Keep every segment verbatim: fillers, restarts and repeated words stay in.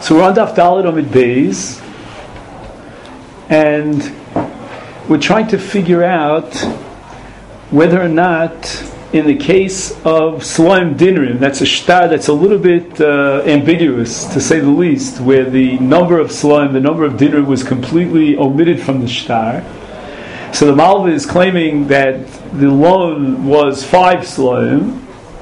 So we're on Daf Dalet Amud Beis, and we're trying to figure out whether or not, in the case of Solaim Dinrim, that's a shtar that's a little bit uh, ambiguous, to say the least, where the number of Solaim, the number of Dinrim was completely omitted from the shtar. So the Malva is claiming that the loan was five Solaim,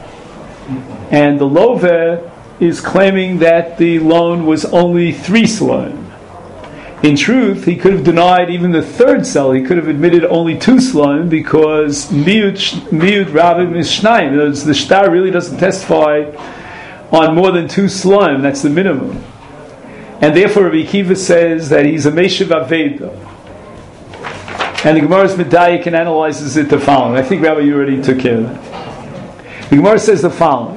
and the Loveh is claiming that the loan was only three Solaim. In truth, he could have denied even the third cell. He could have admitted only two Solaim because Miyud Rabim is Shnayim. In other words, the shtar really doesn't testify on more than two Solaim. That's the minimum. And therefore, Rabbi Akiva says that he's a Meshiv Aveda. And the Gemara's Medayik and analyzes it the following. I think, Rabbi, you already took care of that. The Gemara says the following.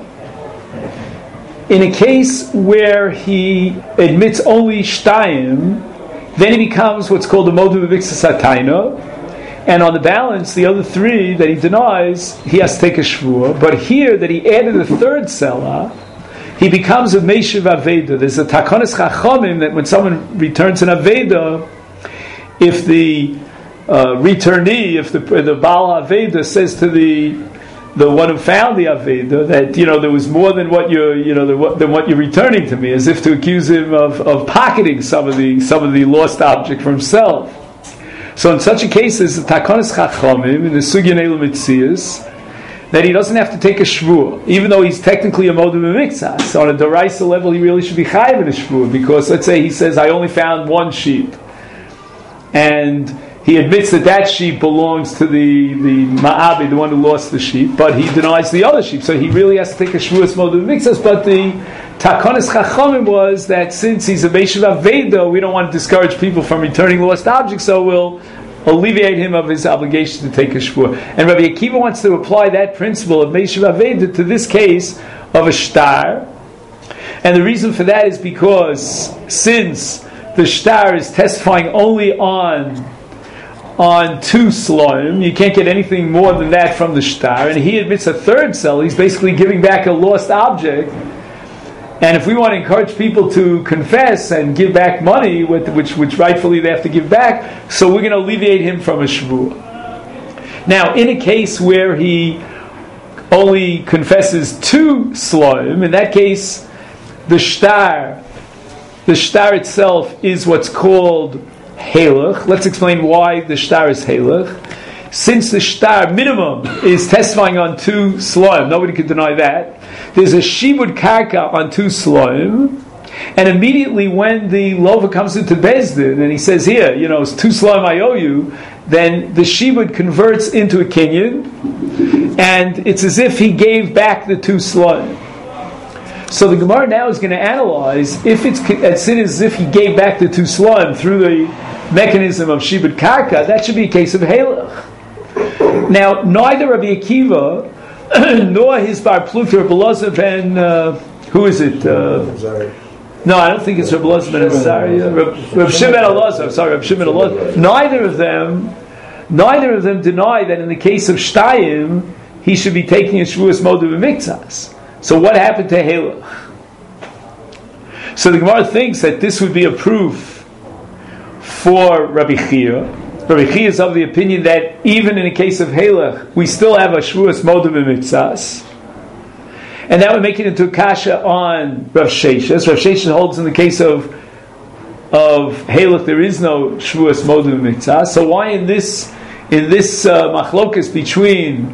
In a case where he admits only Shtayim, then he becomes what's called a Modu B'Viksa Satayna, and on the balance, the other three that he denies, he has to take a Shvuah. But here, that he added a third Selah, he becomes a Meshiv Aveda. There's a Takonis Chachamim that when someone returns an Aveda, if the uh, returnee, if the, the Baal Aveda says to the the one who found the Aveda, that, you know, there was more than what you're, you know, than what you're returning to me, as if to accuse him of, of pocketing some of the some of the lost object for himself. So in such a case, there's the Takonis Chachamim in the Sugyan Elu Mitzias that he doesn't have to take a Shvuah, even though he's technically a Modu B'Miktzas. So on a Daraisa level, he really should be chayiv in a Shvuah, because let's say he says, I only found one sheep, and he admits that that sheep belongs to the, the Ma'abi, the one who lost the sheep, but he denies the other sheep. So he really has to take a Shvuas Modu B'Miktzas. But the Takonis Chachamim was that since he's a Meshiv Aveda, we don't want to discourage people from returning lost objects, so we'll alleviate him of his obligation to take a Shvuah. And Rabbi Akiva wants to apply that principle of Meshiv Aveda to this case of a shtar. And the reason for that is because since the shtar is testifying only on on two Solaim, you can't get anything more than that from the shtar, and he admits a third cell, he's basically giving back a lost object. And if we want to encourage people to confess and give back money, with, which which rightfully they have to give back, so we're going to alleviate him from a Shvuah. Now, in a case where he only confesses two Solaim, in that case, the shtar, the shtar itself is what's called Halach. Let's explain why the shtar is Halach. Since the shtar minimum is testifying on two Solaim, nobody can deny that. There's a Shibud Karka on two Solaim, and immediately when the Lova comes into Beis Din and he says, here, you know, it's two Solaim I owe you, then the Shibud converts into a Kinyan, and it's as if he gave back the two Solaim. So the Gemara now is going to analyze if it's as if he gave back the two Solaim through the mechanism of Shibud Karka, that should be a case of Halach. Now, neither Rabbi Akiva nor his Bar Plukta, Rabbi Elazar and uh, who is it? Uh, no, I don't think it's Rabbi Elazar ben Azariah. Rabbi Shimon Elazar. Sorry, Rabbi Shimon Elazar. Neither of them, neither of them deny that in the case of Shtayim, he should be taking a Shvuas Modu B'Miktzas. So what happened to Halach? So the Gemara thinks that this would be a proof for Rabbi Chia. Rabbi Chia is of the opinion that even in a case of Halach, we still have a Shvuas Modu B'Miktzas. And that would make it into a kasha on Rav Sheshes. Rav Sheshes holds in the case of of Halach there is no Shvuas Modu B'Miktzas. So why in this in this uh, machlokas between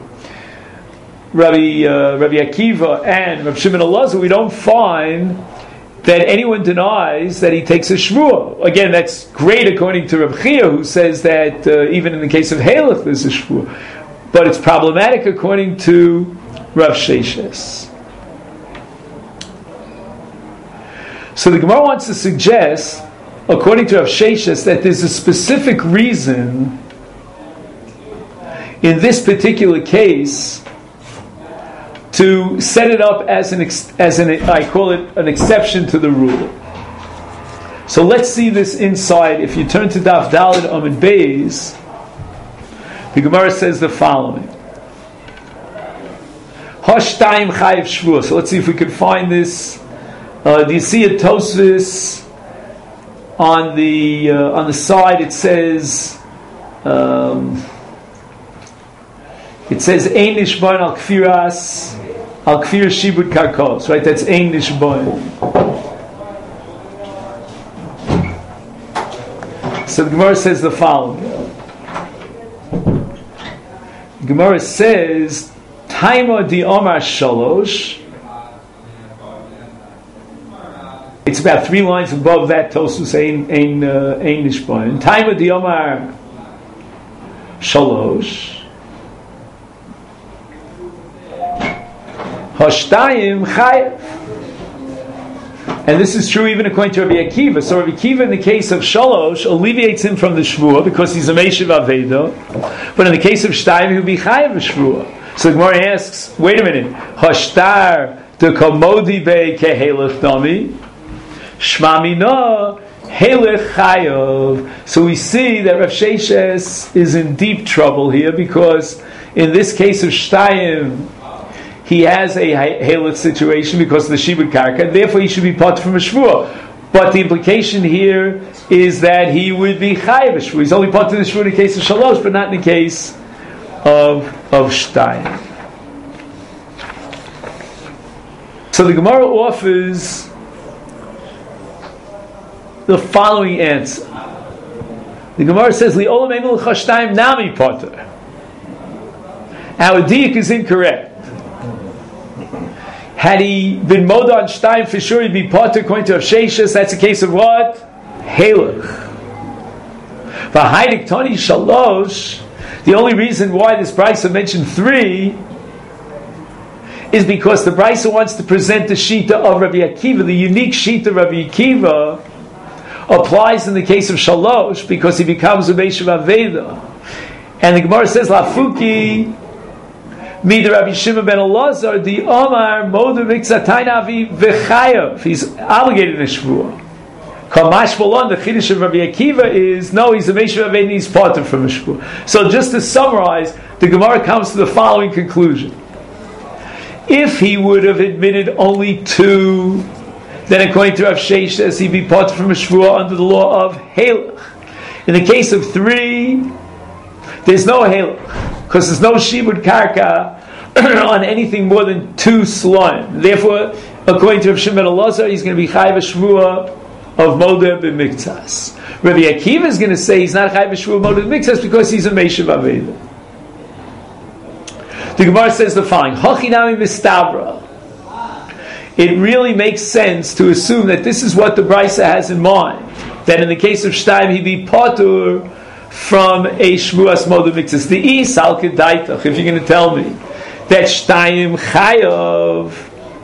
Rabbi uh, Rabbi Akiva and Rabbi Shimon Elazar, we don't find that anyone denies that he takes a shvuah. Again, that's great according to Rabbi Chia, who says that uh, even in the case of Halach there's a shvuah. But it's problematic according to Rav Sheshes. So the Gemara wants to suggest, according to Rav Sheshes, that there's a specific reason in this particular case to set it up as an ex- as an I call it an exception to the rule. So let's see this inside. If you turn to Daf Dalet Amud Beis, the Gemara says the following: Hashtayim chayiv shvuah. So let's see if we can find this Uh, do you see a Tosfos on the uh, on the side? It says um, it says Ein Nishban al Kfiras al Kfir Shibud Karkos. Right, that's Ein Nishban. So the Gemara says the following. The Gemara says Taima di Omar Shalosh. It's about three lines above that Tosfos Ein Ein Ein Nishban. Taima di Omar Shalosh. Hashtayim Chayev. And this is true even according to Rabbi Akiva. So Rabbi Akiva, in the case of Shalosh, alleviates him from the Shvuah because he's a Meishiv Aveda. But in the case of Shtayim, he would be Chayev Shvuah. So the Gemara asks, wait a minute, Hashtar de Komodi Be Kehelech Dami Shmamina Helech Chayev. So we see that Rav Sheshes is in deep trouble here because in this case of Shtayim, he has a halach situation because of the shibud karka, and therefore he should be part from a shvuah. But the implication here is that he would be chayav shvuah. He's only part of the shvuah in the case of shalosh, but not in the case of of shtayim. So the Gemara offers the following answer. The Gemara says, "Li'olam emel chashtayim nami potter." Our diuk is incorrect. Had he been moda on shtayim, for sure he'd be potter according to Rav Sheshes. That's a case of what? Halach. V'haidik tani shalosh. The only reason why this brisa mentioned three is because the brisa wants to present the shita of Rabbi Akiva. The unique shita of Rabbi Akiva applies in the case of shalosh because he becomes a Meishiv Aveda. And the Gemara says, Lafuki Mida Rabbi Shimon ben Elazar, the Omar Moda Miksatainavi V'chayav. He's obligated in a shvuah. Kamash Bolon, the Chiddush of Rabbi Akiva is, no, he's a Meishiv Aved and he's parted from a shvuah. So just to summarize, the Gemara comes to the following conclusion. If he would have admitted only two, then according to Rav Sheshes, he'd be parted from a shvuah under the law of Halach. In the case of three, there's no Halach. Because there's no shibud karka on anything more than two slime. Therefore, according to Rav Shimon ben Elazar, he's going to be chayav shvuah of moda b'miktzas. Rabbi Akiva is going to say he's not chayav shvuah of moda b'miktzas because he's a meishiv aveda. The Gemara says the following: Hachinami mistabra. It really makes sense to assume that this is what the brisa has in mind. That in the case of shtayim, he'd be patur from a shvuas moda b'miktzas. The e salke daitach. If you're going to tell me that shtayim chayav,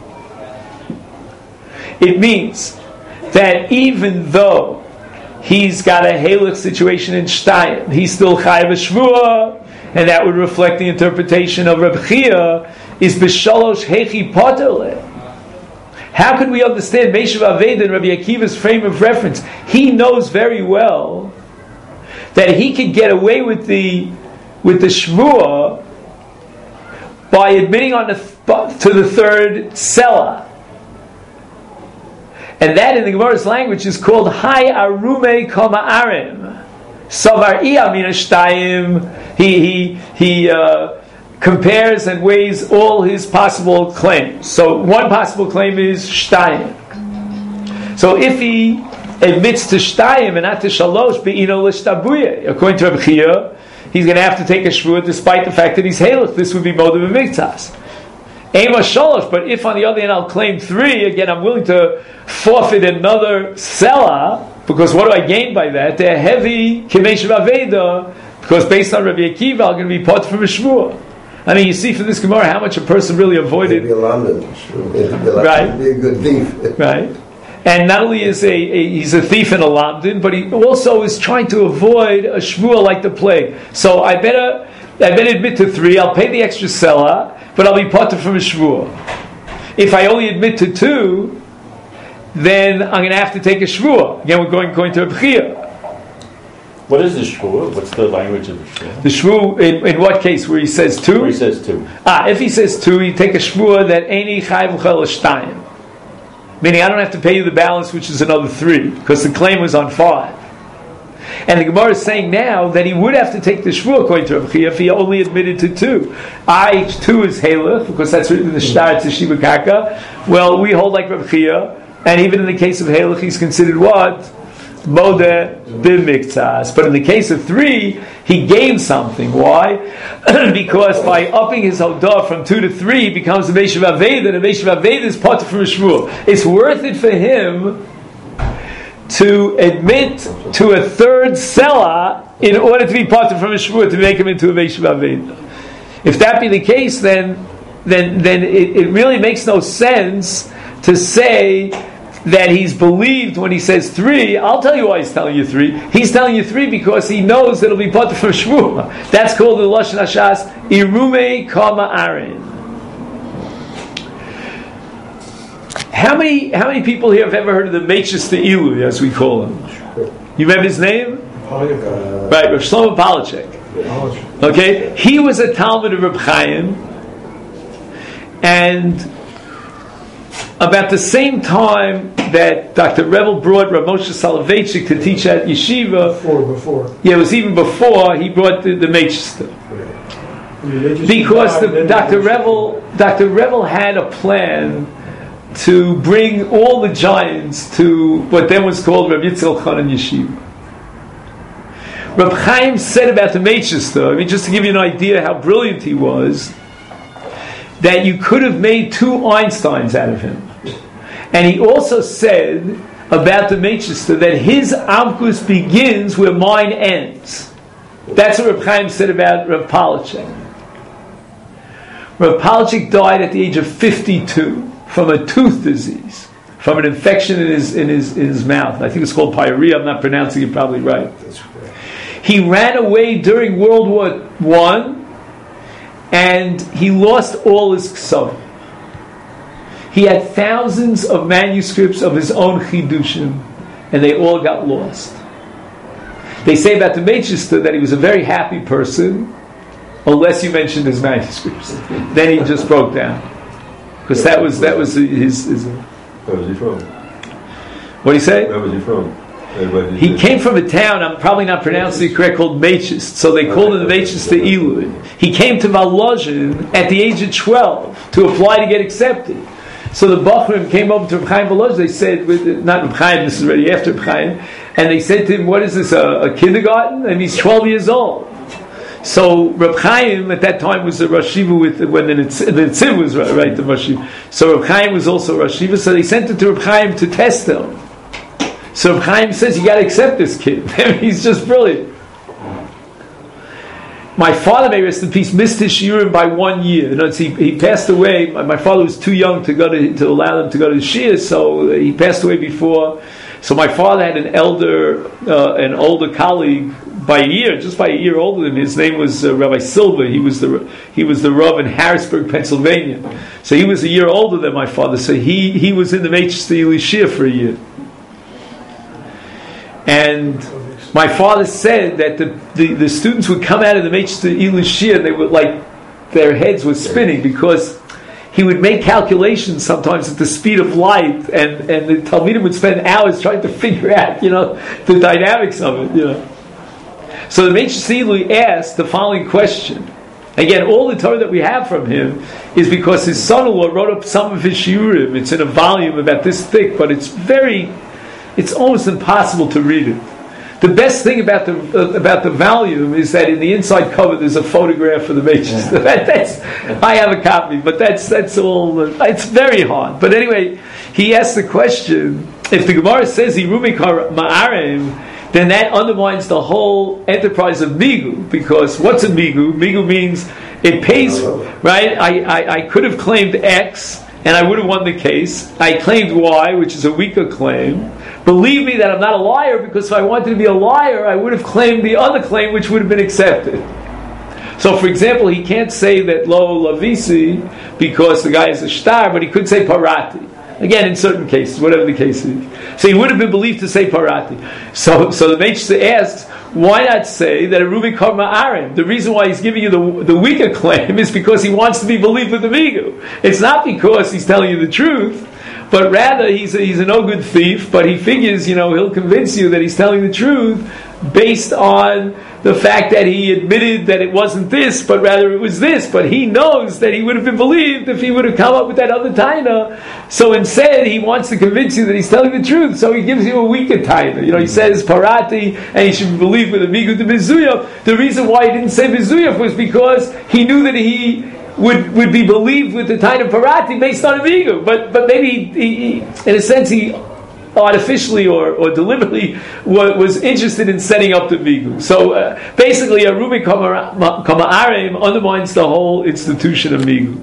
it means that even though he's got a halach situation in shtayim, he's still chayav shvuah, and that would reflect the interpretation of Reb Chia is b'shalosh hechi poterle. How could we understand Meishiv Aved and Rabbi Akiva's frame of reference? He knows very well that he could get away with the with the shvuah by admitting on the to the third selah, and that in the Gemara's language is called Hai Arume Kama Arim Savar Iya Mina Shtayim. He he he uh, compares and weighs all his possible claims. So one possible claim is Shtayim. So if he admits to Shtayim and not to Shalosh, be'ino l'shtabuye, according to Reb Chia, he's going to have to take a shvuah despite the fact that he's halach. This would be moda b'miktzas. Ema Shalosh, but if on the other hand I'll claim three, again I'm willing to forfeit another selah, because what do I gain by that? They're heavy Kimeshiv Aveda, because based on Rabbi Akiva I'm going to be part from a shvuah. I mean, you see from this Gemara how much a person really avoided. Maybe a London. Right. Be a good thief. Right. And not only is a, a he's a thief in a lamdin, but he also is trying to avoid a shvuah like the plague. So I better I better admit to three. I'll pay the extra selah, but I'll be parted from a shvuah. If I only admit to two, then I'm going to have to take a shvuah. Again, we're going going to Reb Chia. What is the shvuah? What's the language of the shvuah? The shvuah, in, in what case? Where he says two? Where he says two. Ah, if he says two, you take a shvuah that Eini Chayv L'Chel Shtayim. meaning I don't have to pay you the balance, which is another three, because the claim was on five. And the Gemara is saying now that he would have to take the shvuah according to Rav Chia if he only admitted to two. I, two is halach, because that's written in the shtar, it's a shiva kaka. Well, we hold like Rav Chia, and even in the case of halach, he's considered what? Modeh b'miktas. But in the case of three, he gained something. Why? Because by upping his hodah from two to three, he becomes a Meishav Aveda, and a Meishav Aveda is part from a shvuah. It's worth it for him to admit to a third seller in order to be part from a shvuah, to make him into a Meishav Aveda. If that be the case, then then then it, it really makes no sense to say that he's believed when he says three. I'll tell you why he's telling you three. He's telling you three because he knows that it'll be part from shvuah. That's called the Lashon Hashas Irume Kama Aaron. How many how many people here have ever heard of the Meiches Te'ilu, as we call him? You remember his name? Uh, right, Rav Shlomo Palachek. Okay, he was a Talmud of Reb Chaim, and about the same time that Doctor Revel brought Rav Moshe Soloveitchik to teach at Yeshiva, before, before. yeah, it was even before he brought the, the Meiches. Because the, Doctor Revel, Doctor Revel had a plan to bring all the giants to what then was called Rav Yitzchak Chanan Yeshiva. Rav Chaim said about the Meiches, though, I mean, just to give you an idea how brilliant he was, that you could have made two Einsteins out of him. And he also said about the Meiches that his Amkus begins where mine ends. That's what Rav Chaim said about Rav Palachek. Rav Palachek died at the age of fifty-two from a tooth disease, from an infection in his in his in his mouth. I think it's called pyorrhea. I'm not pronouncing it probably right. He ran away during World War One, and he lost all his ksavim. He had thousands of manuscripts of his own chidushim, and they all got lost. They say about the Meiches that he was a very happy person, unless you mentioned his manuscripts. Then he just broke down. Because that was that was his, his. Where was he from? What do you say? Where was he from? Everybody He came from a town, I'm probably not pronouncing it correct, called Meiches. So they called it the Meiches Te'ilu. He came to Volozhin at the age of twelve to apply to get accepted. So the Bachrim came over to Reb Chaim Volozhin. They said, not Reb Chaim, this is already after Reb Chaim, and they said to him, what is this, a, a kindergarten? And he's twelve years old. So Reb Chaim at that time was a Rosh Yeshiva with when the Netziv was right, right the Rosh Yeshiva. So Reb Chaim was also a Rosh Yeshiva. So they sent it to Reb Chaim to test him. So Reb Chaim says, you got to accept this kid. I mean, he's just brilliant. My father, may rest in peace, missed his shiurim by one year. You know, he, he passed away. My, my father was too young to go to, to allow him to go to the shiur, so he passed away before. So my father had an elder, uh, an older colleague by a year, just by a year older than him. His name was uh, Rabbi Silver. He was the he was the Rav in Harrisburg, Pennsylvania. So he was a year older than my father. So he, he was in the Meiches Te'ilu shiur for a year. And my father said that the, the, the students would come out of the Meiches Te'ilu shiur and they would, like, their heads were spinning because he would make calculations sometimes at the speed of light, and, and the Talmidim would spend hours trying to figure out, you know, the dynamics of it, you know. So the Meiches Te'ilu asked the following question. Again, all the Torah that we have from him is because his son-in-law wrote up some of his shiurim. It's in a volume about this thick, but it's very, it's almost impossible to read it. The best thing about the uh, about the volume is that in the inside cover there's a photograph of the Meiches. Yeah. that, that's I have a copy, but that's that's all. Uh, it's very hard. But anyway, he asked the question: if the Gemara says Hirumi Ma'arim, then that undermines the whole enterprise of Migu. Because what's a Migu? Migu means it pays. Right? I, I I could have claimed X and I would have won the case. I claimed Y, which is a weaker claim. Believe me that I'm not a liar, because if I wanted to be a liar, I would have claimed the other claim, which would have been accepted. So, for example, he can't say that Lo Lavisi because the guy is a shtar, but he could say Parati. Again, in certain cases, whatever the case is. So he would have been believed to say Parati. So, so the Meiches asks, why not say that a Rubi Karma Arim? The reason why he's giving you the, the weaker claim is because he wants to be believed with the Migu. It's not because he's telling you the truth, but rather he's a, he's a no good thief, but he figures, you know, he'll convince you that he's telling the truth based on the fact that he admitted that it wasn't this, but rather it was this. But he knows that he would have been believed if he would have come up with that other taina. So instead, he wants to convince you that he's telling the truth. So he gives you a weaker taina. You know, he says parati, and he should be believed with a migu de mizuyaf. The reason why he didn't say mizuyaf was because he knew that he would would be believed with the taina parati based on a migu. But but maybe he, he, in a sense he artificially or, or deliberately was, was interested in setting up the migu. So uh, basically, a Rumi Kama'arim undermines the whole institution of migu.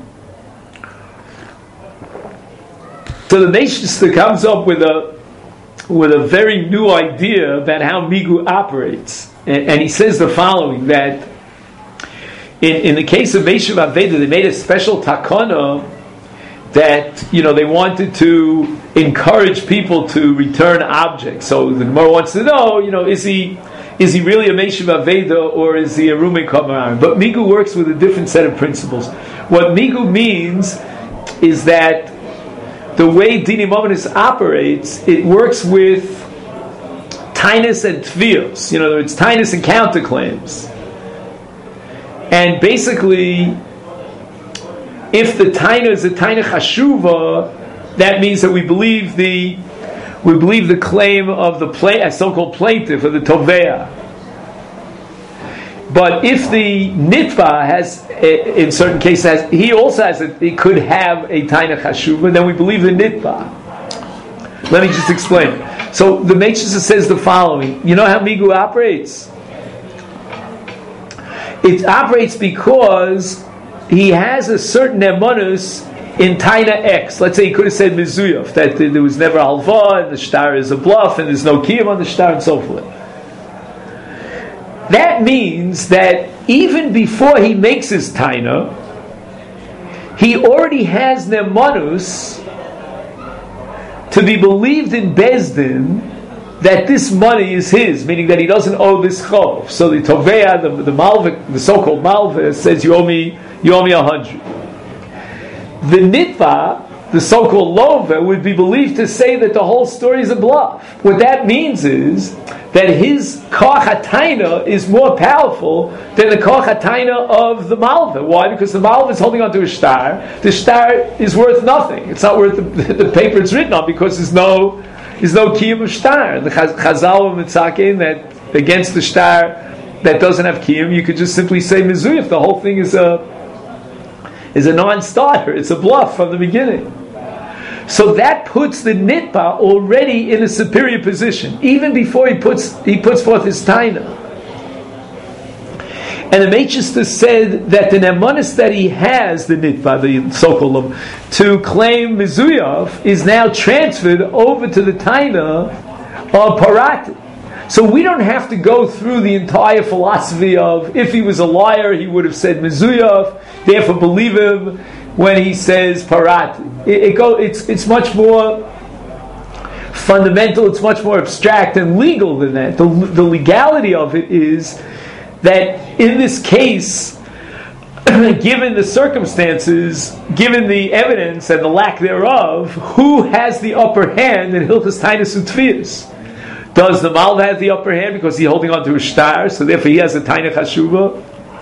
So the Meishester comes up with a with a very new idea about how migu operates, and, and he says the following: that in, in the case of Meishav Aveda, they made a special takana that, you know, they wanted to encourage people to return objects. So the Gemara wants to know, you know, is he is he really a Meishav Aveda or is he a Rumei Kamaran? But migu works with a different set of principles. What migu means is that the way Dini Mominus operates, it works with tainus and tvios. You know, it's tainus and counterclaims. And basically, if the taina is a taina chashuva, that means that we believe the we believe the claim of the play, a so-called plaintiff, of the tovea. But if the nitva has, in certain cases, has, he also has, a, he could have a taina chashuva, then we believe the nitva. Let me just explain. So the Meishester says the following: you know how migu operates? It operates because he has a certain emunus in taina X. Let's say he could have said mizuyaf, that there was never halva, and the shtar is a bluff, and there's no kiyum on the shtar, and so forth. That means that even before he makes his taina, he already has nemanus to be believed in Bezdin that this money is his, meaning that he doesn't owe this chov. So the tovea, the, the malva, the so-called malva, says you owe me, you owe me a hundred. The nitva, the so-called lova, would be believed to say that the whole story is a bluff. What that means is that his koach hataina is more powerful than the koach hataina of the malva. Why? Because the malva is holding onto a shtar. The shtar is worth nothing. It's not worth the, the paper it's written on because there's no there's no kiyum of shtar. The Chazal of Mitzakin that against the shtar that doesn't have kiyum, you could just simply say mizuyif. The whole thing is a is a non-starter. It's a bluff from the beginning. So that puts the nitba already in a superior position, even before he puts he puts forth his taina. And the Meishester said that the nemanus that he has, the nitba, the so-called, to claim mizuyav, is now transferred over to the taina of parati. So we don't have to go through the entire philosophy of if he was a liar, he would have said mizuyav, therefore believe him when he says parati. It, it go, it's, it's much more fundamental, it's much more abstract and legal than that. The, the legality of it is that in this case, given the circumstances, given the evidence and the lack thereof, who has the upper hand in Hilchos Tainus U'Tfiyas? Does the Malva have the upper hand because he's holding on to a shtar, so therefore he has a Taina Chashuva?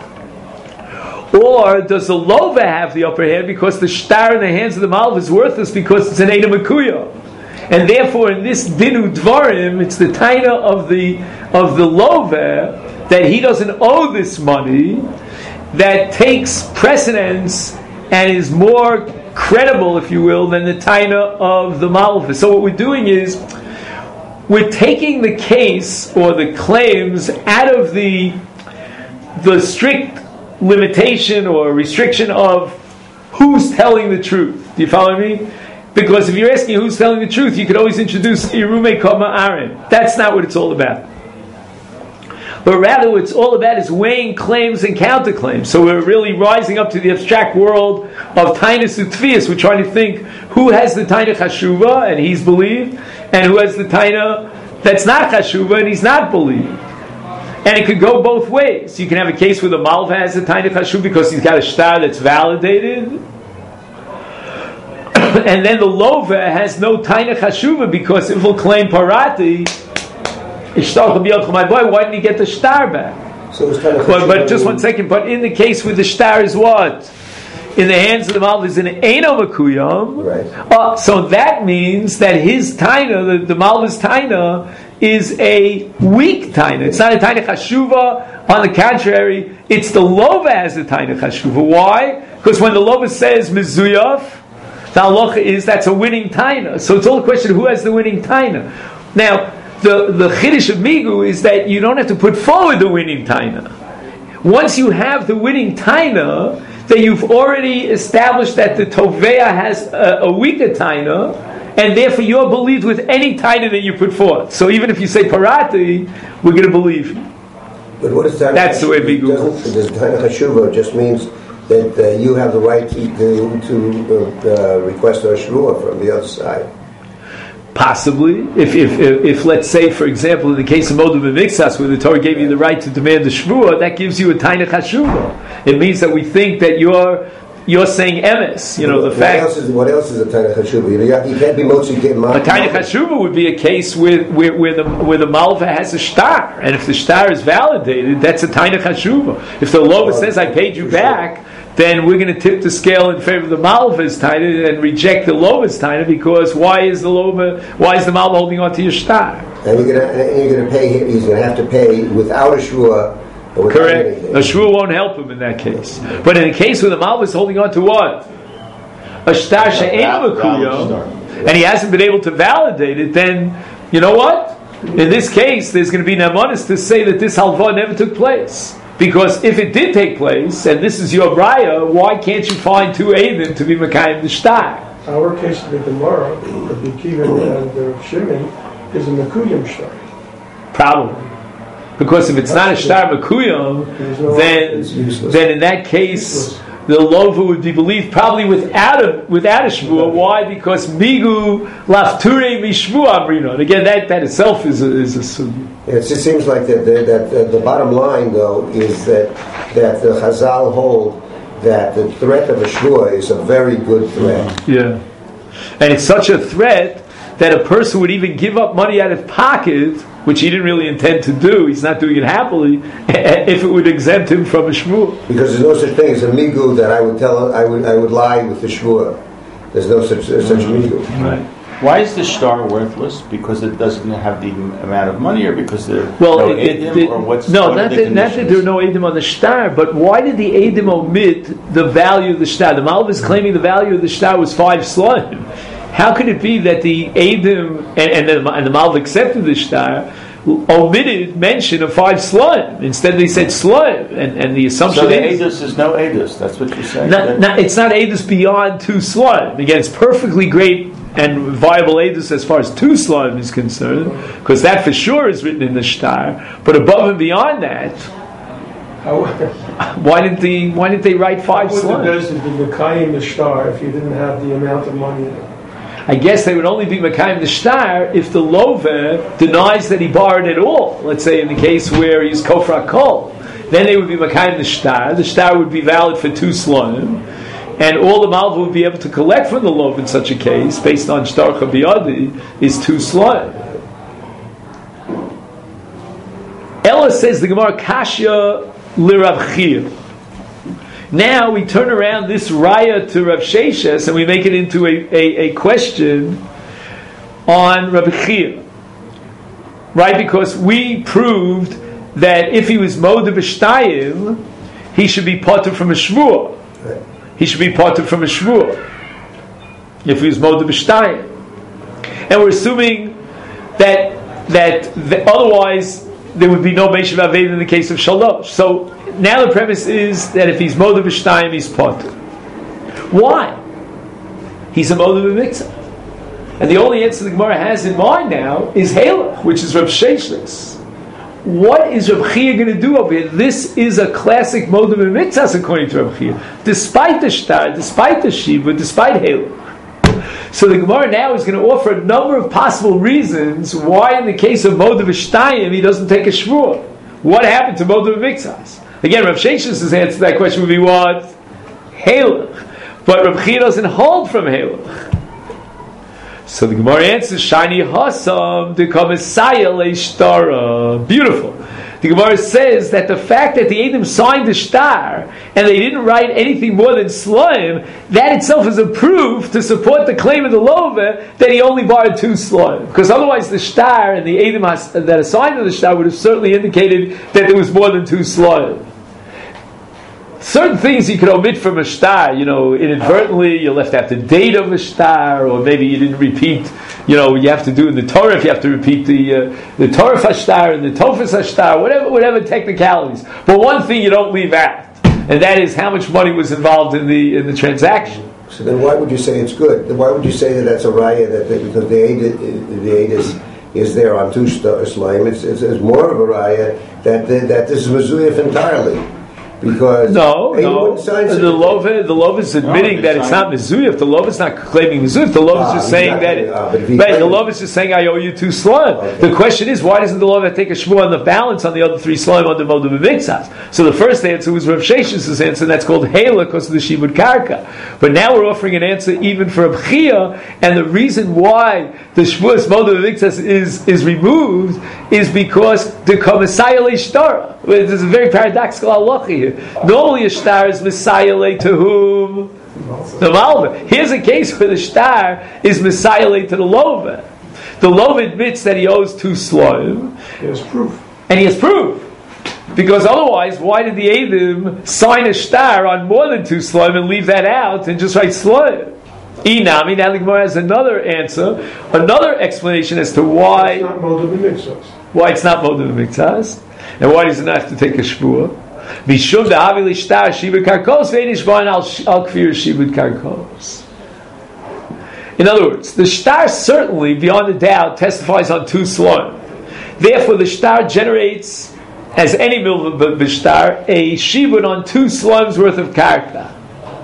Or does the Lova have the upper hand because the shtar in the hands of the Malva is worthless because it's an Eida Mekuya? And therefore in this Dinu Dvarim, it's the Taina of the of the Lova that he doesn't owe this money that takes precedence and is more credible, if you will, than the Taina of the Malva. So what we're doing is we're taking the case or the claims out of the the strict limitation or restriction of who's telling the truth. Do you follow me? Because if you're asking who's telling the truth, you could always introduce Irume Kama Aaron. That's not what it's all about. But rather what it's all about is weighing claims and counterclaims. So we're really rising up to the abstract world of Tainus U'Tfiyas. We're trying to think who has the Taina Chashuva and he's believed, and who has the Taina that's not Chashuva and he's not believed. And it could go both ways. You can have a case where the Malva has the Taina Chashuva because he's got a shtar that's validated. and then the lova has no taina chashuva because it will claim parati. My boy, why didn't he get the star back? So it's kind of but, but just one second. But in the case with the star is what? In the hands of the Malv is an Eino Makuyam. Right. Uh, so that means that his taina, the, the Malv's taina, is a weak taina. It's not a taina chashuva. On the contrary, it's the lova has a taina chashuva. Why? Because when the lova says mizuyaf, the halacha is that's a winning taina. So it's all a question of who has the winning taina. Now, the the chiddush of migu is that you don't have to put forward the winning taina. Once you have the winning taina, then you've already established that the Tovea has a, a weaker taina, and therefore you're believed with any taina that you put forth. So even if you say parati, we're going to believe you. But what is taina? That's the way we go. Does taina chashuva just means that uh, you have the right to to, to uh, request a shvuah from the other side? Possibly, if, if if if let's say, for example, in the case of Moed B'Miktsas, where the Torah gave you the right to demand the shvuah, that gives you a taina chashuva. It means that we think that you're you're saying emes. You know, the what fact. Else is, what else is a taina chashuva? You, you can't be motzi get mal. A taina chashuva would be a case where, where where the where the malva has a star, and if the star is validated, that's a taina chashuva. If the lova well, says, "I paid you back," sure, then we're going to tip the scale in favor of the malva's taina and reject the lova's taina, because why is the lova, why is the malva holding on to your star? And you're going to and you're going to pay him. He's going to have to pay without a shvuah. Correct. Anything. A shvuah won't help him in that case. But in the case where the malva is holding on to what? A star she'ein makuyo, and he hasn't been able to validate it, then you know what? In this case, there's going to be namanis to say that this halva never took place. Because if it did take place, and this is your braya, why can't you find two Eidim to be Mekayim the Shtar? Our case of the Gemara, the Bekiva and the Shimon, is a Mekuyim Shtar. Probably. Because if it's not a Shtar Mekuyim, no then, then in that case, the Lova would be believed probably without a without a Shvuah. Why? Because Migu Lafture Mishvuah Amrino. Again, that, that itself is a, is a sugi. It just seems like that the, that uh, the bottom line, though, is that that the Chazal hold that the threat of a Shvuah is a very good threat. Yeah, and it's such a threat that a person would even give up money out of pocket, which he didn't really intend to do. He's not doing it happily, if it would exempt him from a shvuah. Because there's no such thing as a migu that I would tell. I would I would lie with the shvuah. There's no such uh, such migu. Right. Why is the star worthless? Because it doesn't have the amount of money, or because there well, no it, edim, it, or what's no, what not that, not that there are no edim on the star, but why did the edim omit the value of the star? The Malv is claiming the value of the star was five slime. How could it be that the edim and, and the, and the Malv accepted the star omitted mention of five slime? Instead, they said slime, and, and the assumption so the is edus is no edus. That's what you're saying. Not, not, it's not edus beyond two slime. Again, it's perfectly great and viable edus as far as two slime is concerned, because that for sure is written in the shtar. But above and beyond that, why didn't the why didn't they write five slime? How would the Bezin be Mekayim the star if you didn't have the amount of money? I guess they would only be Mekayim the shtar if the Lova denies that he borrowed at all. Let's say in the case where he's Kofra Kol. Then they would be Mekayim the shtar. The shtar would be valid for two slime. And all the Malva would be able to collect from the Lova in such a case, based on Shtar Chabiyadi, is two slime. Ella says the Gemara Kashya Lirav Chia. Now we turn around this raya to Rav Sheshes and we make it into a, a, a question on Rav Chia. Right? Because we proved that if he was Moed B'Shtayim, he should be potter from a Shvuah. He should be potter from a Shvuah. If he was Moed B'Shtayim. And we're assuming that, that, that otherwise there would be no Meishav Aved in the case of Shalosh. So now the premise is that if he's Moed B'Shtayim, he's potter. Why? He's a Moed B'Miktsah. And the only answer the Gemara has in mind now is Halach, which is Rav Sheshes. What is Rav Chia going to do over here? This is a classic Moed B'Miktsah according to Rav Chia. Despite the Shtar, despite the Shiva, despite Halach. So the Gemara now is going to offer a number of possible reasons why in the case of Moed B'Shtayim he doesn't take a Shvuah. What happened to Moed B'Miktsah? Again, Rav Sheshes' answer to that question would be what? Halach. But Rav Chia doesn't hold from Halach. So the Gemara answers, Shani Hasam de Komisaya le Shtara. Beautiful. The Gemara says that the fact that the Edom signed the shtar and they didn't write anything more than Slaim, that itself is a proof to support the claim of the Love that he only borrowed two Slaim. Because otherwise the shtar and the Edom that assigned to the shtar would have certainly indicated that there was more than two Slaim. Certain things you could omit from a shtar, you know, inadvertently, you left out the date of a shtar, or maybe you didn't repeat, you know, you have to do in the Torah, if you have to repeat the uh, the Torah shtar and the Tofas shtar, whatever, whatever technicalities. But one thing you don't leave out, and that is how much money was involved in the in the transaction. So then why would you say it's good? Then why would you say that that's a raya, that, that because the aid, the aid is, is there on two slime, it's, it's, it's more of a raya that, that this is Mezuyif entirely. Because no, no. The Lov, the Lov is admitting no, that it's not Mezuyif. The Lov is not claiming Mezuyif. The Lov ah, is just saying that. It, ah, right, the Lov is just saying, "I owe you two slime." Okay. The question is, why doesn't the Lov take a shvuah on the balance on the other three slime under Moed B'Mitzas? So the first answer was Rav Shesh's answer, and that's called Hela because of the Shibud Karka. But now we're offering an answer even for Reb Chia, and the reason why the shvuah Moed B'Mitzas is is removed is because the Komisaya Leishtara. There's a very paradoxical halacha here. Normally a shtar is Messiah to whom? The Malva. Here's a case where the shtar is Messiah to the Lova. The Lova admits that he owes two sloim. He has proof. And he has proof. Because otherwise, why did the Edom sign a shtar on more than two sloim and leave that out and just write sloim? Inami, now the Gemara has another answer, another explanation as to why it's not Moed B'Mitzas. Why it's not Moed B'Mitzas. And why does it not have to take a shvuah? Mishum da'avi l'shtar shibud karkos ve'inish b'an al kfir shibud karkos. In other words, the shtar certainly, beyond a doubt, testifies on two slime. Therefore, the shtar generates, as any milva b'shtar, a shibud on two slimes worth of karka.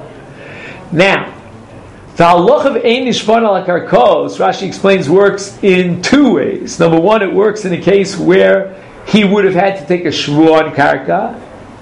Now, the halach of ein nishban al karkos, Rashi explains, works in two ways. Number one, it works in a case where he would have had to take a shvuah on karka,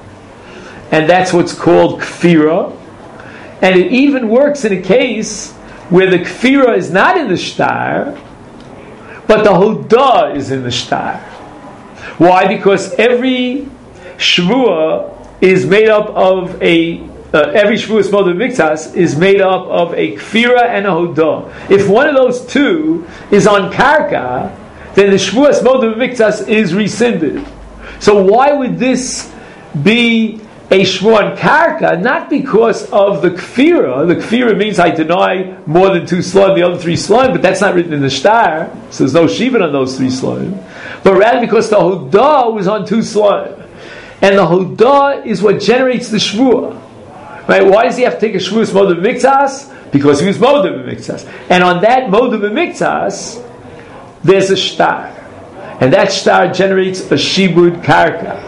and that's what's called kfira. And it even works in a case where the kfira is not in the shtar, but the hodah is in the shtar. Why? Because every shvuah is made up of a uh, every shvuah Moed B'Mitzas is made up of a kfira and a hodah. If one of those two is on karka, then the shvuah Moed B'Mitzas is rescinded. So why would this be a shvuah on karka? Not because of the kfira. The kfira means I deny more than two slime, the other three slime, but that's not written in the shtar, so there's no shivin on those three slime. But rather because the hodah was on two slime, and the hodah is what generates the shvuah. Right? Why does he have to take a shvuah Moed B'Mitzas? Because he was Moed B'Mitzas, and on that Moed B'Mitzas there's a shtar, and that shtar generates a shibud karka.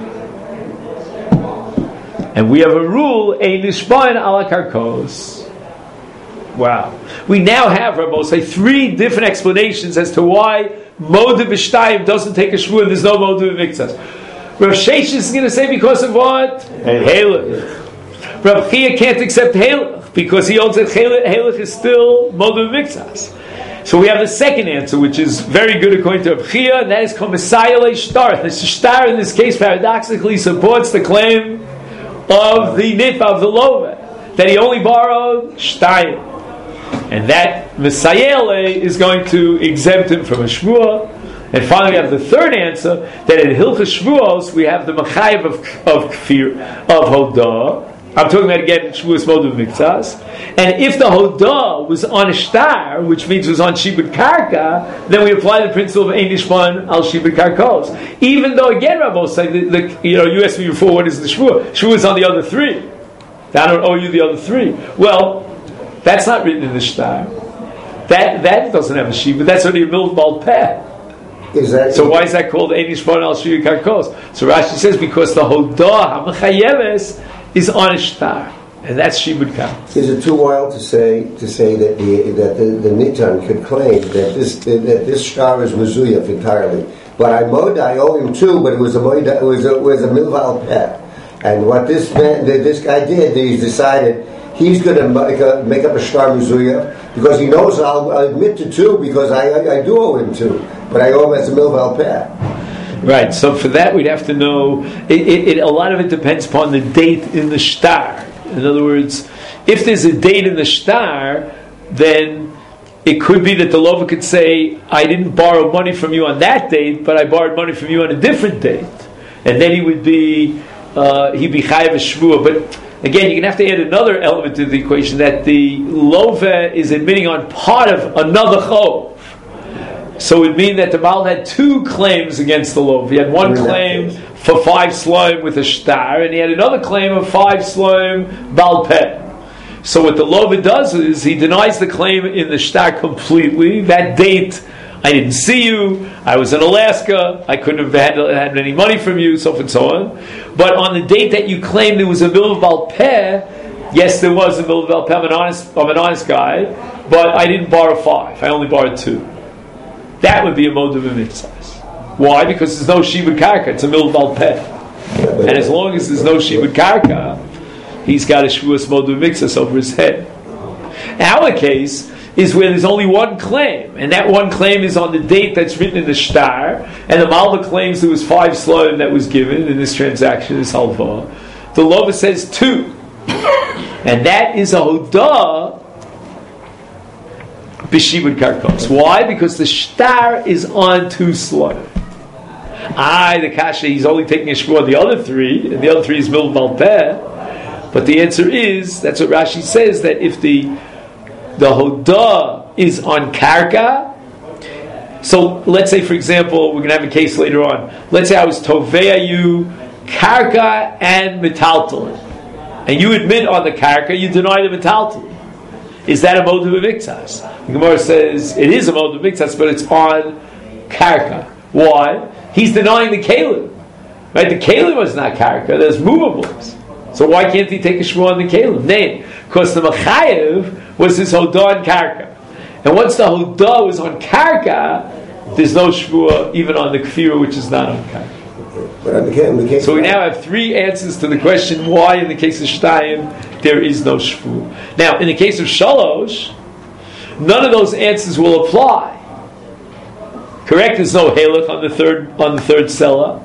And we have a rule, a nishban ala karkos. Wow. We now have, Rabbi, say three different explanations as to why Moed B'Shtayim doesn't take a shvuah and there's no Moed B'Mitzas. Rav Sheish is going to say because of what? Halach. Rav Chia can't accept halach because he holds that halach is still Moed B'Mitzas. So we have the second answer, which is very good according to Rav Chia, and that is Komisaya Leishtar. The shtar in this case paradoxically supports the claim of the nitva of the lova that he only borrowed shtayim, and that Messiah is going to exempt him from a shvuah. And finally, we have the third answer that in Hilchos Shvuos we have the machayev of of kfir of hodah. I'm talking about again Shvuos Moed B'Mitzas. And if the hodah was on a shtar, which means it was on shibud karka, then we apply the principle of ein nishban al shibud karkos. Even though again, Rabbi say the, the you know you asked me before what is the shvuah? Shvuah is on the other three. I don't owe you the other three. Well, that's not written in the shtar. That that doesn't have a shibud. That's only a milval peh. Exactly. So why is that called ein nishban al shibud karkos? So Rashi says because the hodah hamachayeves is on a shtar, and that's shibud karka. Is it too wild to say to say that the that the, the nitan could claim that this that this shtar is mezuyaf entirely? But I mowed, I owe him two, but it was a moida, it was a, it was a milval peh. And what this man, this guy did, he decided he's going to make, a, make up a shtar mezuyaf, because he knows I'll, I'll admit to two because I, I, I do owe him two, but I owe him as a milval peh. Right. So for that, we'd have to know. It, it, it, a lot of it depends upon the date in the shtar. In other words, if there's a date in the shtar, then it could be that the lover could say, "I didn't borrow money from you on that date, but I borrowed money from you on a different date," and then he would be uh, he'd be chayav a shvua. But again, you're going to have to add another element to the equation, that the lover is admitting on part of another chov. So it would mean that the Baal had two claims against the lover. He had one claim for five slime with a shtar, and he had another claim of five slime Baal Peh. So what the lover does is he denies the claim in the shtar completely. That date, I didn't see you, I was in Alaska, I couldn't have had, had any money from you, so forth and so on. But on the date that you claimed there was a bill of Baal Peh, yes, there was a bill of Baal Peh. I'm an honest, I'm an honest guy, but I didn't borrow five, I only borrowed two. That would be a modav mitzvahs. Why? Because there's no shibud karka. It's a mil Baal Peh. And as long as there's no shibud karka, he's got a shvuas modav mitzvahs over his head. Our case is where there's only one claim, and that one claim is on the date that's written in the shtar, and the Malva claims there was five sloim that was given in this transaction, this halva. The lover says two. And that is a hodah b'shibud karkos. Why? Because the shtar is on two slaughter. I, the kasha, he's only taking a shvua on the other three, and the other three is mil Baal Peh. But the answer is, that's what Rashi says, that if the the hodah is on karka, so let's say, for example, we're going to have a case later on. Let's say I was tovea you karka and metaltalin, and you admit on the karka, you deny the metaltalin. Is that a modav b'miktzas? The Gemara says it is a modav b'miktzas, but it's on karka. Why? He's denying the kalim. Right? The kalim was not karka. There's movables. So why can't he take a shvua on the kalim? Nay, because the machayev was his hodah on karka, and once the hodah was on karka, there's no shvua even on the kfira, which is not on karka. So we now have three answers to the question why in the case of Shtayim there is no shvu. Now in the case of Shalosh, none of those answers will apply. Correct? There's no halach on the third on the third selah,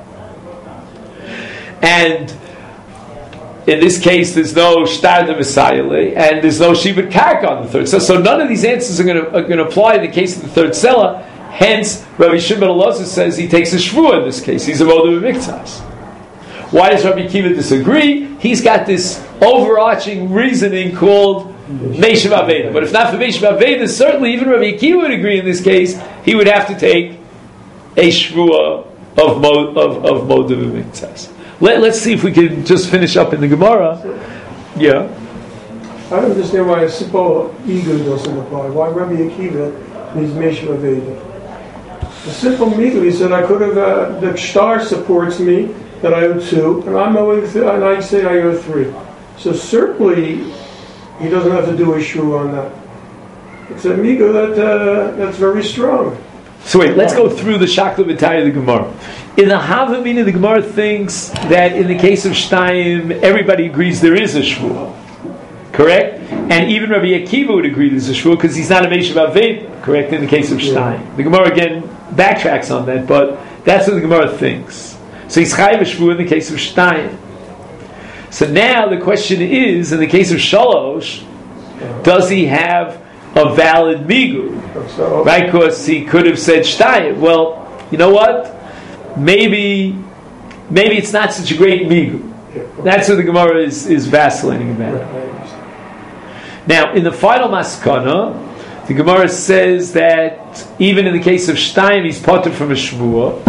and in this case there's no shtar de Messiah, and there's no shibud karka on the third. So, so none of these answers are going to are going to apply in the case of the third selah. Hence, Rabbi Shimon Elazar says he takes a shvua in this case. He's a modav b'miktzas. Why does Rabbi Akiva disagree? He's got this overarching reasoning called Meishav Aveda. But if not for Meishav Aveda, certainly even Rabbi Akiva would agree in this case. He would have to take a shvua of mo, of, of modav b'miktzas. Let, let's see if we can just finish up in the Gemara. Yeah. I don't understand why a simple ego doesn't apply. Why Rabbi Akiva needs Meishav Aveda? The simple migu, he said, I could have, uh, the shtar supports me that I owe two, and I'm owing th- and I say I owe three. So certainly, he doesn't have to do a shru on that. It's a migu that, uh, that's very strong. So wait, let's go through the Shakla B'taya of the Gemara. In the Havamina, the Gemara thinks that in the case of Shtayim, everybody agrees there is a shvua. Correct? And even Rabbi Akiva would agree there's a shvua because he's not a Meishav Aved, correct, in the case of Shtayim. Yeah. The Gemara again backtracks on that, but that's what the Gemara thinks. So he's chayav a shvua in the case of Shtayim. So now the question is, in the case of Shalosh, does he have a valid migu? So, right? Because he could have said Shtayim. Well, you know what? Maybe maybe it's not such a great migu. That's what the Gemara is, is vacillating about. Now, in the final maskana, the Gemara says that even in the case of Shtayim, he's parted from a shvua.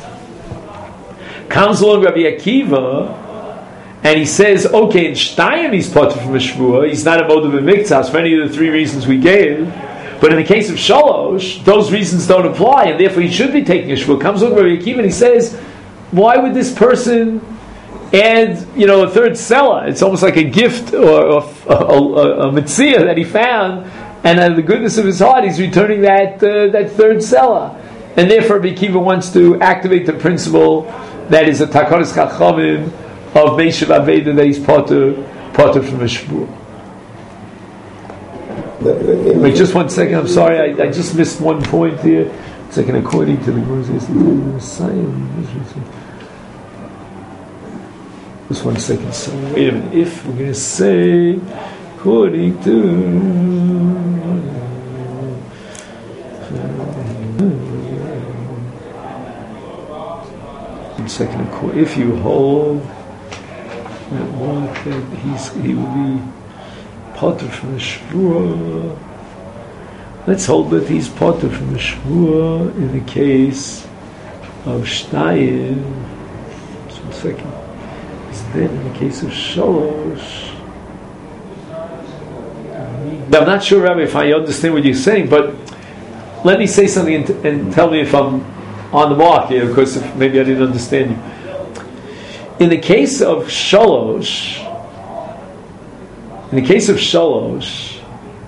Comes along Rabbi Akiva, and he says, okay, in Shtayim he's parted from a shvua. He's not a modav b'miktzas for any of the three reasons we gave. But in the case of Shalosh, those reasons don't apply, and therefore he should be taking a shvua. Comes along Rabbi Akiva, and he says, why would this person add, you know, a third selah? It's almost like a gift or, or a, a, a mitzvah that he found, and out of the goodness of his heart, he's returning that uh, that third selah. And therefore, Rabbi Akiva wants to activate the principle that is a takanas chachamim of Meishav Aveda, that he's potter, potter from a shvua. Wait, just one second. I'm sorry, I, I just missed one point here. Second, according to the Messiah. Just one second. So wait a minute. If we're going to say according to one second, if you hold that one that he's he will be potter from the shvua. Let's hold that he's potter from the shvua in the case of shtayim. Just one second. Then in the case of shalosh, I'm not sure, Rabbi, if I understand what you're saying, but let me say something and, t- and tell me if I'm on the mark here, because if maybe I didn't understand you. In the case of shalosh, in the case of shalosh,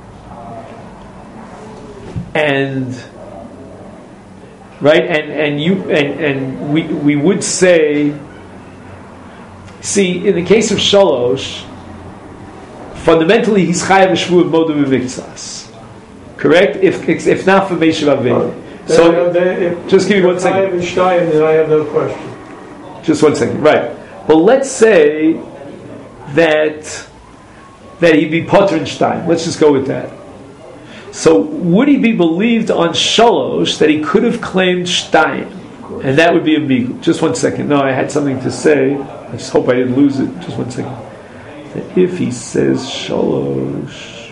and right, and and you and and we we would say. See, in the case of shalosh, fundamentally he's chayav shvu of modu v'miktsas. Correct? If if not for Meishav Aved. So then, just give me one second. Chayav shtayim, then I have no question. Just one second. Right. Well, let's say that that he'd be potter in shtayim. Let's just go with that. So would he be believed on shalosh that he could have claimed shtayim? And that would be a migu. Just one second. No, I had something to say. I just hope I didn't lose it. Just one second. That if he says shalosh,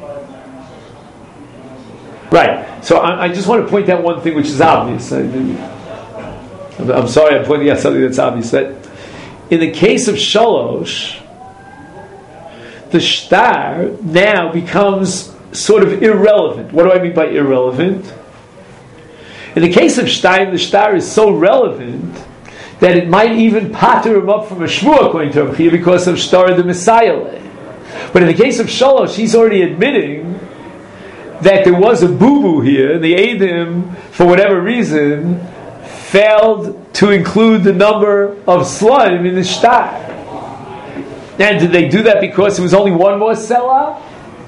right. So I, I just want to point out one thing which is obvious. I, I'm, I'm sorry, I'm pointing out something that's obvious. That in the case of shalosh, the shtar now becomes sort of irrelevant. What do I mean by irrelevant? In the case of shtayim, the shtar is so relevant that it might even pater him up from a shvuah according to Rav Chia because of shtar the Messiah. But in the case of shalosh, he's already admitting that there was a boo-boo here, and the Eidim, for whatever reason, failed to include the number of slime in the shtar. And did they do that because it was only one more sellout?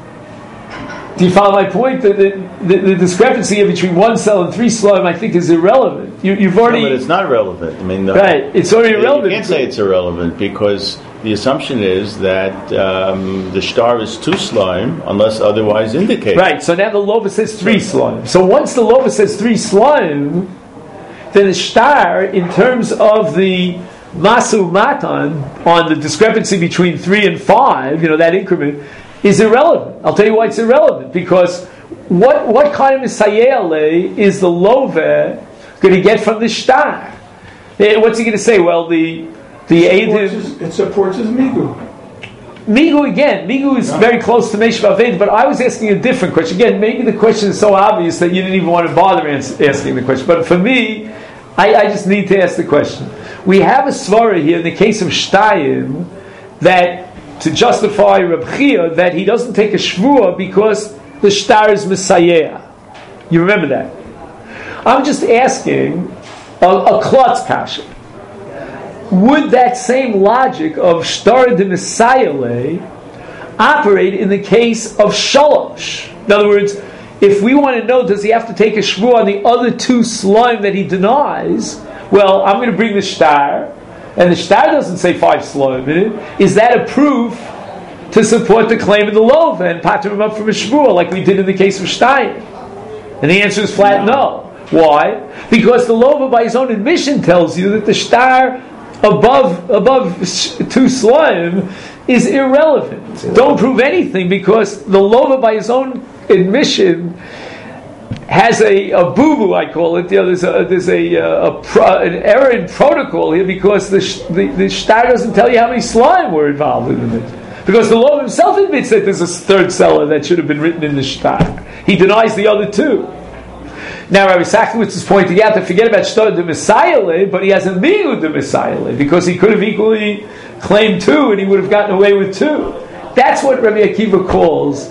Do you follow my point? The, the, the, the discrepancy here between one cell and three slime, I think, is irrelevant. You, you've already... No, but it's not relevant. I mean, the, right, it's already irrelevant. You can't say it's irrelevant because the assumption is that um, the shtar is two slime unless otherwise indicated. Right, so now the lova says three slime. So once the lova says three slime, then the shtar, in terms of the masu matan, on the discrepancy between three and five, you know, that increment, is irrelevant. I'll tell you why it's irrelevant. Because what what kind of misayele is the lova going to get from the shtar? What's he going to say? Well, the the Eidim... It supports his migu. Migu again. Migu is very close to Meishav Aved, but I was asking a different question. Again, maybe the question is so obvious that you didn't even want to bother ans- asking the question. But for me, I, I just need to ask the question. We have a svara here in the case of Shtayim that to justify Reb Chia that he doesn't take a shvuah because the shtar is Messiah. You remember that? I'm just asking a, a klotz kasha. Would that same logic of shtar de Messiah operate in the case of shalosh? In other words, if we want to know, does he have to take a shvuah on the other two slime that he denies? Well, I'm going to bring the shtar, and the shtar doesn't say five slime in it. Is that a proof to support the claim of the lova and pater him up from a shvuah like we did in the case of shtayim? And the answer is flat no. Why? Because the lova, by his own admission, tells you that the shtar above above two slime is irrelevant. Don't prove anything because the lova, by his own admission, has a, a boo-boo, I call it. You know, there's a, there's a, a, a pro, an error in protocol here because the, the, the shtar doesn't tell you how many slime were involved in it. Because the law himself admits that there's a third seller that should have been written in the shtar. He denies the other two. Now Rabbi Sachowitz is pointing out to forget about shtar de Messiah, but he has a migu de Messiah because he could have equally claimed two and he would have gotten away with two. That's what Rabbi Akiva calls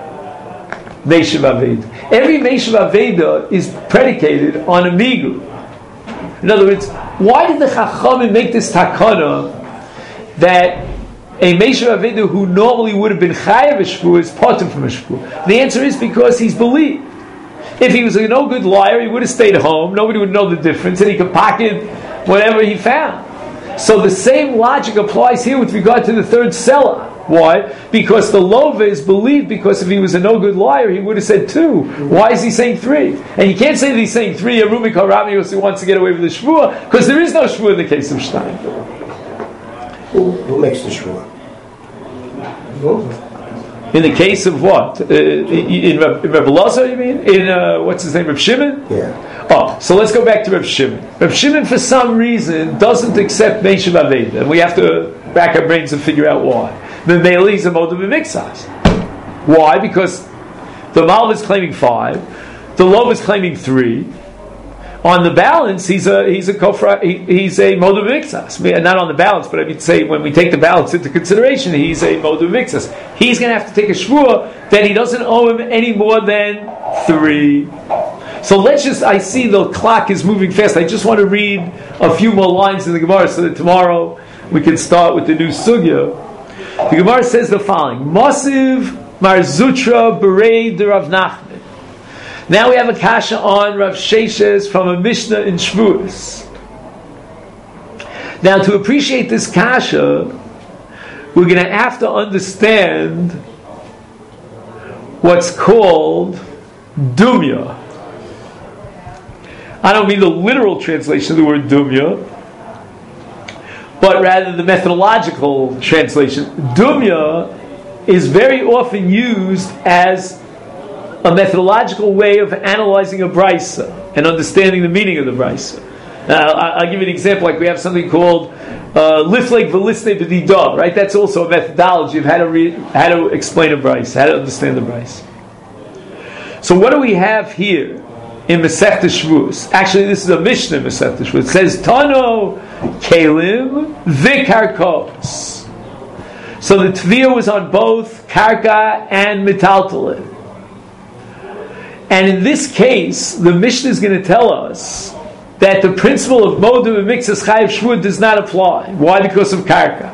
Meishav Aveda. Every Meishav Aveda is predicated on a migu. In other words, why did the Chachamim make this takana that a Meishav Aveda who normally would have been chayav a shvua is potter from a shvua? The answer is because he's believed. If he was a no good liar, he would have stayed home. Nobody would know the difference, and he could pocket whatever he found. So the same logic applies here with regard to the third seller. Why? Because the lova is believed, because if he was a no good liar, he would have said two. Why is he saying three? And you can't say that he's saying three, Arumi Karami, because he wants to get away with the shvua, because there is no shvua in the case of Stein. Who, who makes the shvua? In the case of what? Uh, in Reb Elazar, you mean? In, uh, what's his name, Reb Shimon? Yeah. Oh, so let's go back to Reb Shimon. Reb Shimon, for some reason, doesn't accept Meishav Aveda, and we have to back our brains and figure out why. The Meili is a Modav Mixas. Why? Because the Malv is claiming five, the Lov is claiming three. On the balance, he's a he's a kofra, he, he's a Modav Mixas. Not on the balance, but I would say when we take the balance into consideration, he's a Modav Mixas. He's going to have to take a shvua that he doesn't owe him any more than three. So let's just, I see the clock is moving fast. I just want to read a few more lines in the Gemara so that tomorrow we can start with the new sugya. The Gemara says the following: Masiv Mar Zutra Berei de Rav Nachman. Now we have a kasha on Rav Sheshes from a Mishnah in Shavuos. Now, to appreciate this kasha, we're going to have to understand what's called dumya. I don't mean the literal translation of the word dumya, but rather the methodological translation. Dumya is very often used as a methodological way of analyzing a brisa and understanding the meaning of the brisa. Now, I'll give you an example. Like we have something called lifleg v'lisne b'didah, right? That's also a methodology of how to read, how to explain a brisa, how to understand the brisa. So, what do we have here in Masechta Shavuos? Actually, this is a Mishnah in Masechta Shavuos. It says Tano Kalim v'Karkos. So the Tviyah was on both Karka and Metaltalin. And in this case, the Mishnah is going to tell us that the principle of Modav and Mixas Chayav Shvua does not apply. Why? Because of Karka.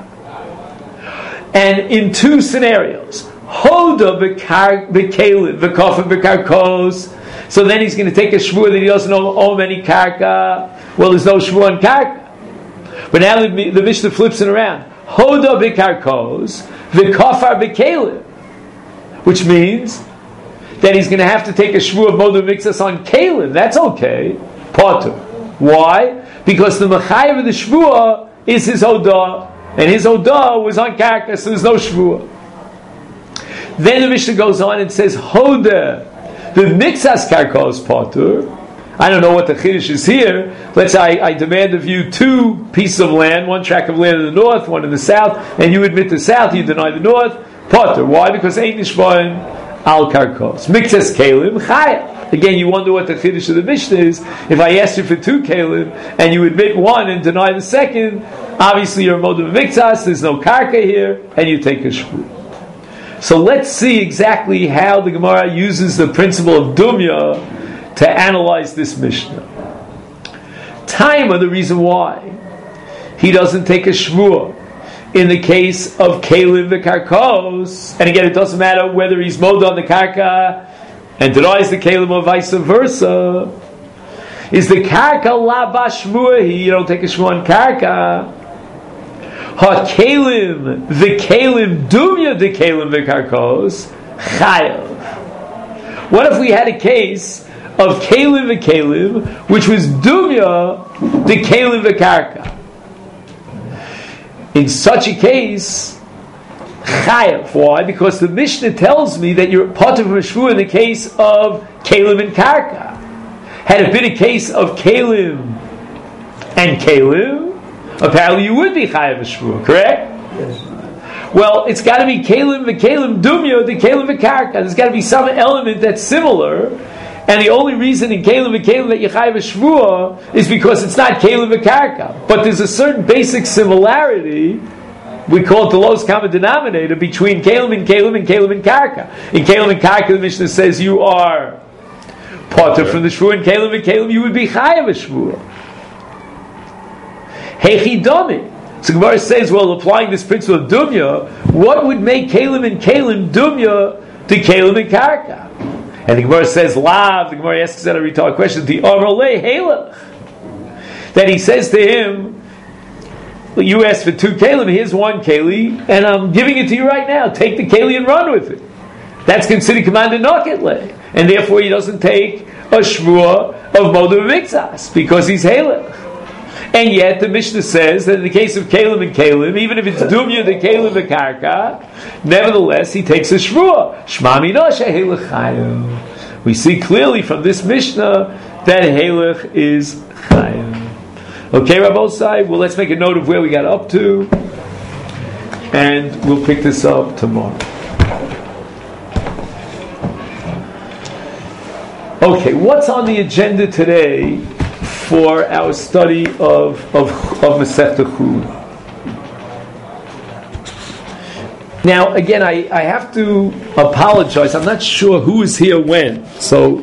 And in two scenarios, Hoda b'Kalim v'Kofa b'Karkos. So then he's going to take a Shvua that he doesn't owe any Karka. Well, there's no Shvua on Karka. But now the, the Mishnah flips it around. Hoda b'Karkos v'Kofar b'Kalim. Which means that he's going to have to take a shvu of Modav Mixas on Kalim. That's okay. Potter. Why? Because the Mechayev of the shvua is his Odah, and his Odah was on Karka, so there's no shvua. Then the Mishnah goes on and says, Hoda, the Mixas Karka is Potter. I don't know what the Chiddush is here. Let's say I, I demand of you two pieces of land, one tract of land in the north, one in the south, and you admit the south, you deny the north. Potter. Why? Because Ein Nishvain Al Karkos. Mixas Kalim, Chaya. Again, you wonder what the Chiddush of the Mishnah is. If I asked you for two Kalim, and you admit one and deny the second, obviously you're a Modav Mixas, there's no Karka here, and you take a Shvu. So let's see exactly how the Gemara uses the principle of Dumya to analyze this Mishnah. Taima, the reason why he doesn't take a Shvuah in the case of Kalim v'Karkos, and again, it doesn't matter whether he's mowed on the Karka and denies the Kalim or vice versa, is the Karka la bashvuahi, you don't take a shvu on Karka. Ha Kalim v'Kalim dumya de Kalim v'Karkos chayav. What if we had a case of Kalim v'Kalim, which was dumya de Kalim v'Karka? In such a case, chayav. Why? Because the Mishnah tells me that you're part of a shvu in the case of Kalim and Karka. Had it been a case of Kalim and Kalim, apparently you would be chayav a shvu, correct? Yes. Well, it's got to be Kalim v'Kalim dumya, the Kalim v'Karka. There's got to be some element that's similar. And the only reason in Kalim v'Kalim that you chayav a shvuah is because it's not Kalim v'Karka. But there's a certain basic similarity, we call it the lowest common denominator, between Kalim and Kalim and Kalim and Karka. In Kalim and Karka, the Mishnah says you are potter from the shvuah. In Kalim v'Kalim, you would be chayav a shvuah. Heichi domi. So Gemara says, well, applying this principle of dumya, what would make Kalim and Kalim dumya to Kalim and Karka? And the Gemara says, Lav, the Gemara asks that a rhetorical question, the Amrle Halach. That he says to him, well, you asked for two Kalim, here's one Kali, and I'm giving it to you right now. Take the Kali and run with it. That's considered commanded Noketle. And therefore he doesn't take a Shvuah of Modu Mikzas, because he's Halach. And yet the Mishnah says that in the case of Kalim and Kalim, even if it's Dumya the Kalim the Karka, nevertheless he takes a Shvuah. Shma Mino sheHelech Chayim. We see clearly from this Mishnah that Helech is Chayim. Okay, Rabbosai, well, let's make a note of where we got up to, and we'll pick this up tomorrow. Okay, what's on the agenda today for our study of of, of Masechta Chulin? Now, again, I, I have to apologize. I'm not sure who is here when, so